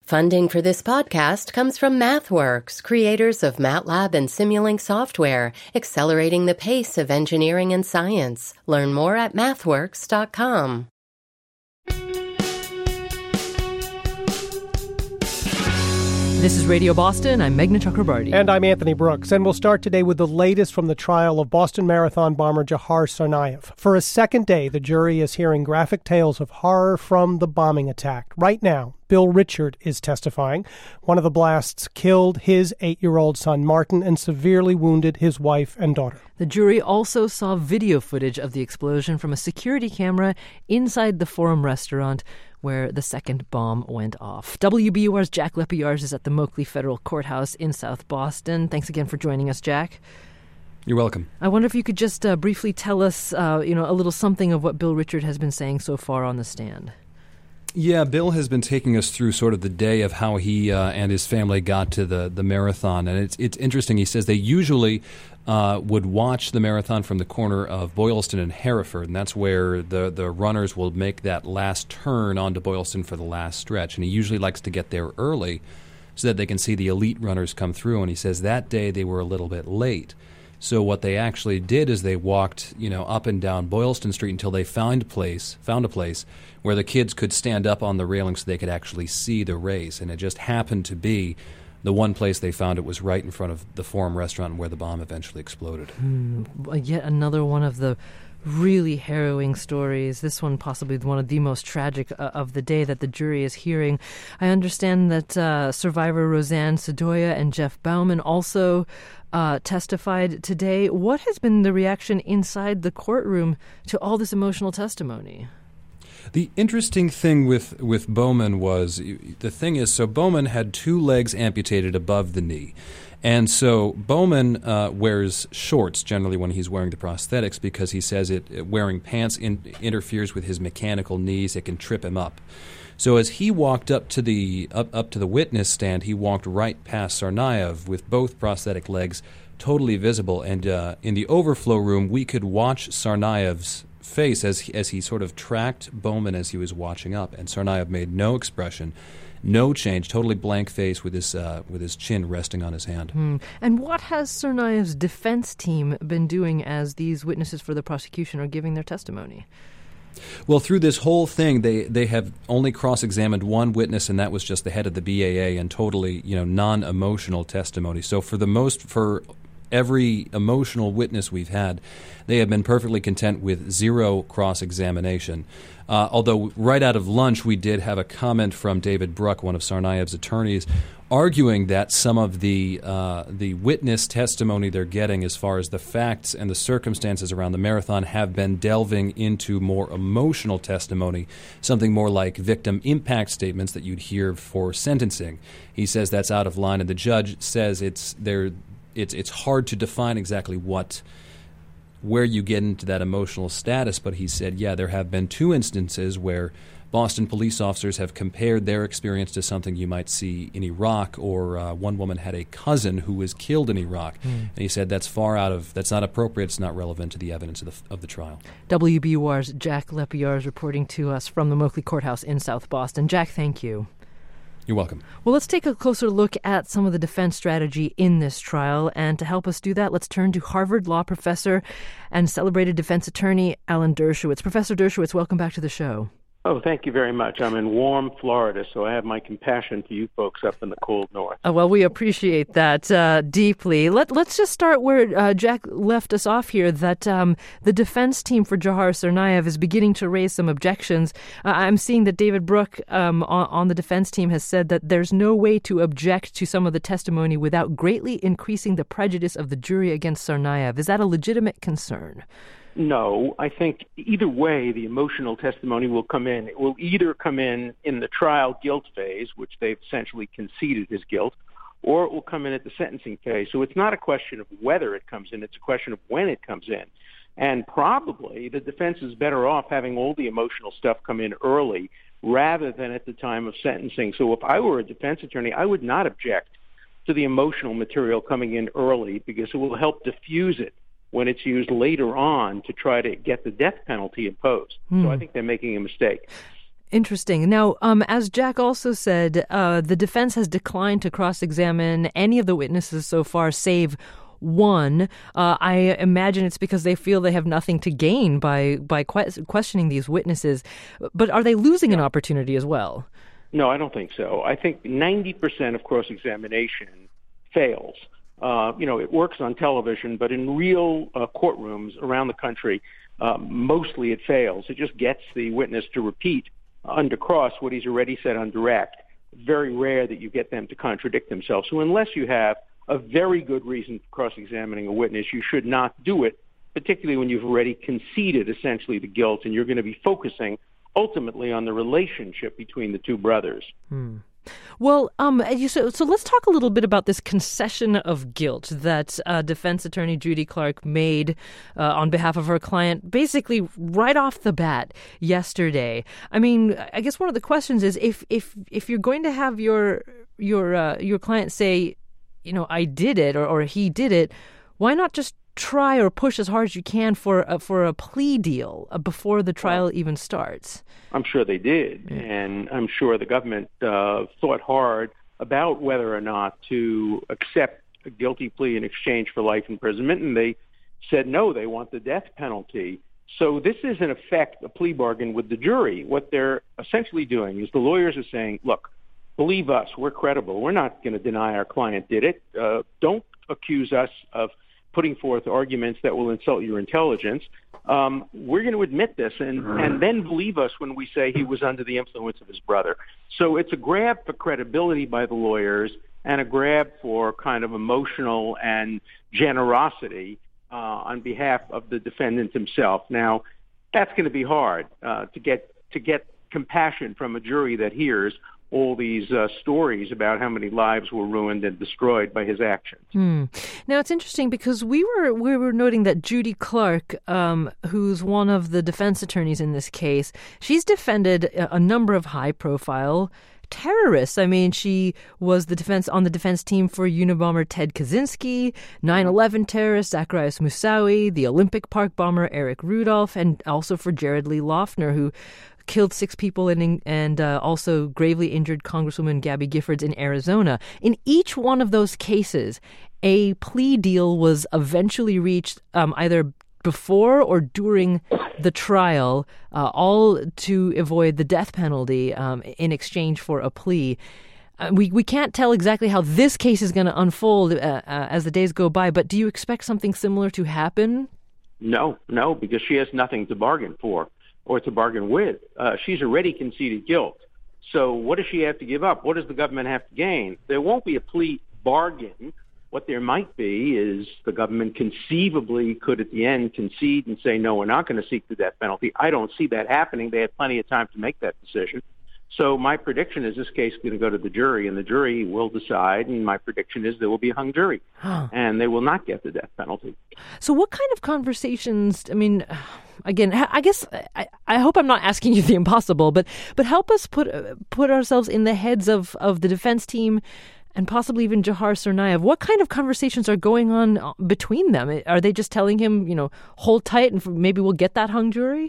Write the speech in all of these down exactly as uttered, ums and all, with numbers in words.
Funding for this podcast comes from MathWorks, creators of MATLAB and Simulink software, accelerating the pace of engineering and science. Learn more at mathworks dot com. This is Radio Boston. I'm Meghna Chakrabarti. And I'm Anthony Brooks. And we'll start today with the latest from the trial of Boston Marathon bomber Dzhokhar Tsarnaev. For a second day, the jury is hearing graphic tales of horror from the bombing attack. Right now, Bill Richard is testifying. One of the blasts killed his eight-year-old son, Martin, and severely wounded his wife and daughter. The jury also saw video footage of the explosion from a security camera inside the Forum restaurant where the second bomb went off. W B U R's Jack Lepierre is at the Moakley Federal Courthouse in South Boston. Thanks again for joining us, Jack. You're welcome. I wonder if you could just uh, briefly tell us, uh, you know, a little something of what Bill Richard has been saying so far on the stand. Yeah, Bill has been taking us through sort of the day of how he uh, and his family got to the, the marathon. And it's it's interesting. He says they usually uh, would watch the marathon from the corner of Boylston and Hereford, and that's where the, the runners will make that last turn onto Boylston for the last stretch. And he usually likes to get there early so that they can see the elite runners come through. And he says that day they were a little bit late. So what they actually did is they walked, you know, up and down Boylston Street until they found a place, found a place where the kids could stand up on the railing so they could actually see the race. And it just happened to be the one place they found it was right in front of the Forum restaurant where the bomb eventually exploded. Mm, yet another one of the really harrowing stories. This one possibly one of the most tragic uh, of the day that the jury is hearing. I understand that uh, survivor Roseanne Sedoya and Jeff Bauman also uh, testified today. What has been the reaction inside the courtroom to all this emotional testimony? The interesting thing with, with Bowman was, the thing is, so Bowman had two legs amputated above the knee. And so Bowman uh, wears shorts generally when he's wearing the prosthetics because he says it wearing pants in, interferes with his mechanical knees. It can trip him up. So as he walked up to the up, up to the witness stand, he walked right past Tsarnaev with both prosthetic legs totally visible. And uh, in the overflow room, we could watch Tsarnaev's face as he, as he sort of tracked Bowman as he was watching up. And Tsarnaev made no expression. No change, totally blank face with his uh, with his chin resting on his hand. Hmm. And what has Tsarnaev's defense team been doing as these witnesses for the prosecution are giving their testimony? Well, through this whole thing, they, they have only cross-examined one witness, and that was just the head of the B A A, and totally, you know, non-emotional testimony. So for the most, for every emotional witness we've had, they have been perfectly content with zero cross-examination. Uh, although right out of lunch, we did have a comment from David Bruck, one of Tsarnaev's attorneys, arguing that some of the uh, the witness testimony they're getting as far as the facts and the circumstances around the marathon have been delving into more emotional testimony, something more like victim impact statements that you'd hear for sentencing. He says that's out of line, and the judge says it's there. It's it's hard to define exactly what where you get into that emotional status, but he said, yeah, there have been two instances where Boston police officers have compared their experience to something you might see in Iraq, or uh, one woman had a cousin who was killed in Iraq. Mm. And he said that's far out of, that's not appropriate, it's not relevant to the evidence of the, of the trial. W B U R's Jack Lepierre is reporting to us from the Moakley Courthouse in South Boston. Jack, thank you. You're welcome. Well, let's take a closer look at some of the defense strategy in this trial. And to help us do that, let's turn to Harvard Law professor and celebrated defense attorney Alan Dershowitz. Professor Dershowitz, welcome back to the show. Oh, thank you very much. I'm in warm Florida, so I have my compassion for you folks up in the cold north. Uh, well, we appreciate that uh, deeply. Let, let's just start where uh, Jack left us off here, that um, the defense team for Dzhokhar Tsarnaev is beginning to raise some objections. Uh, I'm seeing that David Bruck um, on, on the defense team has said that there's no way to object to some of the testimony without greatly increasing the prejudice of the jury against Tsarnaev. Is that a legitimate concern? No, I think either way the emotional testimony will come in. It will either come in in the trial guilt phase, which they've essentially conceded is guilt, or it will come in at the sentencing phase. So it's not a question of whether it comes in, it's a question of when it comes in. And probably the defense is better off having all the emotional stuff come in early rather than at the time of sentencing. So if I were a defense attorney, I would not object to the emotional material coming in early because it will help diffuse it when it's used later on to try to get the death penalty imposed. Hmm. So I think they're making a mistake. Interesting. Now, um, as Jack also said, uh, the defense has declined to cross-examine any of the witnesses so far, save one. Uh, I imagine it's because they feel they have nothing to gain by by que- questioning these witnesses. But are they losing an opportunity as well? No, I don't think so. I think ninety percent of cross-examination fails. Uh, you know, it works on television, but in real uh, courtrooms around the country, uh, mostly it fails. It just gets the witness to repeat under cross what he's already said on direct. Very rare that you get them to contradict themselves. So unless you have a very good reason for cross-examining a witness, you should not do it, particularly when you've already conceded essentially the guilt and you're going to be focusing ultimately on the relationship between the two brothers. Hmm. Well, um, you, so, so let's talk a little bit about this concession of guilt that uh, defense attorney Judy Clark made uh, on behalf of her client, basically right off the bat yesterday. I mean, I guess one of the questions is if if if you're going to have your your uh, your client say, you know, I did it or, or he did it, why not just try or push as hard as you can for a, for a plea deal uh, before the trial well, even starts? I'm sure they did, yeah. And I'm sure the government uh, thought hard about whether or not to accept a guilty plea in exchange for life imprisonment, and they said no, they want the death penalty. So this is, in effect, a plea bargain with the jury. What they're essentially doing is the lawyers are saying, look, believe us, we're credible. We're not going to deny our client did it. Uh, don't accuse us of putting forth arguments that will insult your intelligence. Um, we're going to admit this and, and then believe us when we say he was under the influence of his brother. So it's a grab for credibility by the lawyers and a grab for kind of emotional and generosity uh, on behalf of the defendant himself. Now, that's going to be hard uh, to get to get compassion from a jury that hears all these uh, stories about how many lives were ruined and destroyed by his actions. Hmm. Now, it's interesting because we were we were noting that Judy Clark, um, who's one of the defense attorneys in this case, she's defended a, a number of high-profile terrorists. I mean, she was the defense on the defense team for Unabomber Ted Kaczynski, nine eleven terrorist Zacarias Moussaoui, the Olympic Park bomber Eric Rudolph, and also for Jared Lee Loughner, who killed six people and, and uh, also gravely injured Congresswoman Gabby Giffords in Arizona. In each one of those cases, a plea deal was eventually reached um, either before or during the trial, uh, all to avoid the death penalty um, in exchange for a plea. Uh, we, we can't tell exactly how this case is going to unfold uh, uh, as the days go by, but do you expect something similar to happen? No, no, because she has nothing to bargain for or to bargain with. Uh, she's already conceded guilt. So what does she have to give up? What does the government have to gain? There won't be a plea bargain. What there might be is the government conceivably could at the end concede and say, no, we're not going to seek the death penalty. I don't see that happening. They have plenty of time to make that decision. So my prediction is this case is going to go to the jury, and the jury will decide, and my prediction is there will be a hung jury, huh. and they will not get the death penalty. So what kind of conversations, I mean, again, I guess, I, I hope I'm not asking you the impossible, but but help us put put ourselves in the heads of, of the defense team and possibly even Jahar Tsarnaev. What kind of conversations are going on between them? Are they just telling him, you know, hold tight and maybe we'll get that hung jury?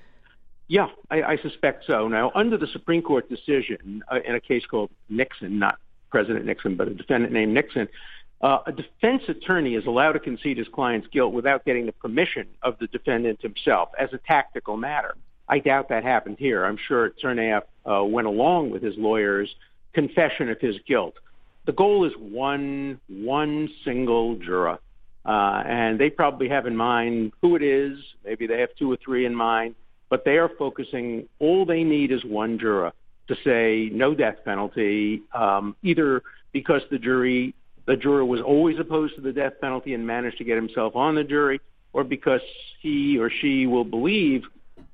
Yeah, I, I suspect so. Now, under the Supreme Court decision uh, in a case called Nixon, not President Nixon, but a defendant named Nixon, uh, a defense attorney is allowed to concede his client's guilt without getting the permission of the defendant himself as a tactical matter. I doubt that happened here. I'm sure Tsarnaev uh, went along with his lawyer's confession of his guilt. The goal is one, one single juror, uh, and they probably have in mind who it is. Maybe they have two or three in mind. But they are focusing, all they need is one juror to say no death penalty, um, either because the jury, the juror was always opposed to the death penalty and managed to get himself on the jury, or because he or she will believe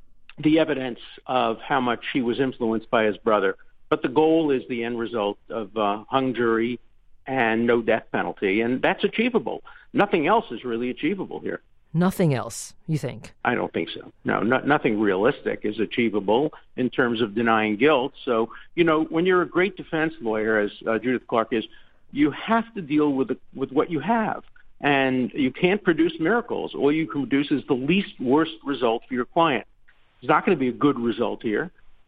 the evidence of how much he was influenced by his brother. But the goal is the end result of uh, hung jury and no death penalty, and that's achievable. Nothing else is really achievable here. Nothing else, you think? I don't think so. No, not, nothing realistic is achievable in terms of denying guilt. So, you know, when you're a great defense lawyer, as uh, Judith Clark is, you have to deal with the, with what you have. And you can't produce miracles. All you can produce is the least worst result for your client. It's not going to be a good result here.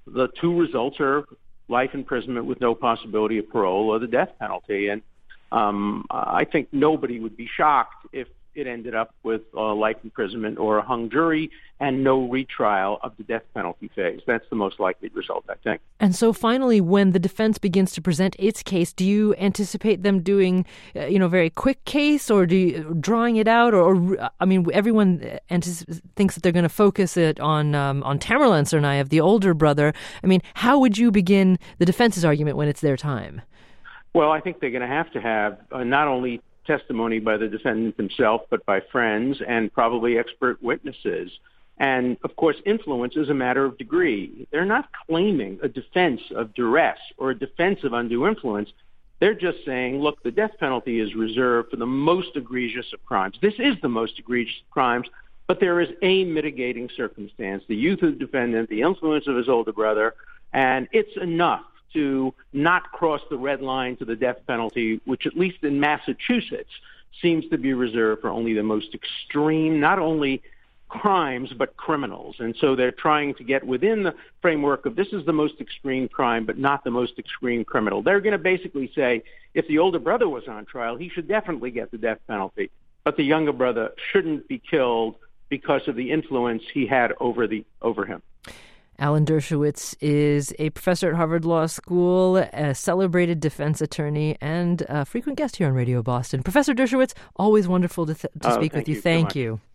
the two results are life imprisonment with no possibility of parole or the death penalty. And um, I think nobody would be shocked if it ended up with uh, life imprisonment or a hung jury and no retrial of the death penalty phase. That's the most likely result, I think. And so finally, when the defense begins to present its case, do you anticipate them doing, uh, you know, very quick case, or do you, drawing it out? Or, or I mean, everyone anticip- thinks that they're going to focus it on um, on Tamerlan Tsarnaev, the older brother. I mean, how would you begin the defense's argument when it's their time? Well, I think they're going to have to have uh, not only testimony by the defendant himself, but by friends and probably expert witnesses. And, of course, influence is a matter of degree. They're not claiming a defense of duress or a defense of undue influence. They're just saying, look, the death penalty is reserved for the most egregious of crimes. This is the most egregious of crimes, but there is a mitigating circumstance, the youth of the defendant, the influence of his older brother, and it's enough to not cross the red line to the death penalty, which at least in Massachusetts seems to be reserved for only the most extreme, not only crimes, but criminals. And so they're trying to get within the framework of this is the most extreme crime, but not the most extreme criminal. They're going to basically say if the older brother was on trial, he should definitely get the death penalty, but the younger brother shouldn't be killed because of the influence he had over the over him. Alan Dershowitz is a professor at Harvard Law School, a celebrated defense attorney, and a frequent guest here on Radio Boston. Professor Dershowitz, always wonderful to, th- to oh, speak with you. you Thank so you.